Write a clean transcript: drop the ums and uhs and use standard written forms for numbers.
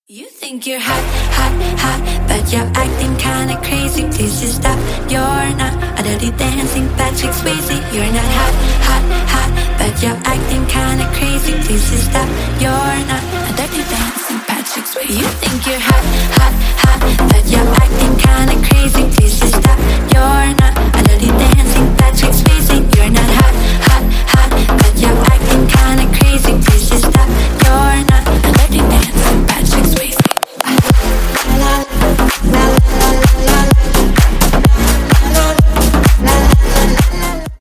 You think you're hot, hot, hot, but you're acting kinda crazy. Please just stop, you're not a dirty dancing Patrick Swayze. You're not hot, hot, hot, but you're acting kinda crazy. Please just stop, you're not a dirty dancing Patrick Swayze. You think you're hot, hot, hot, but you're acting kinda crazy.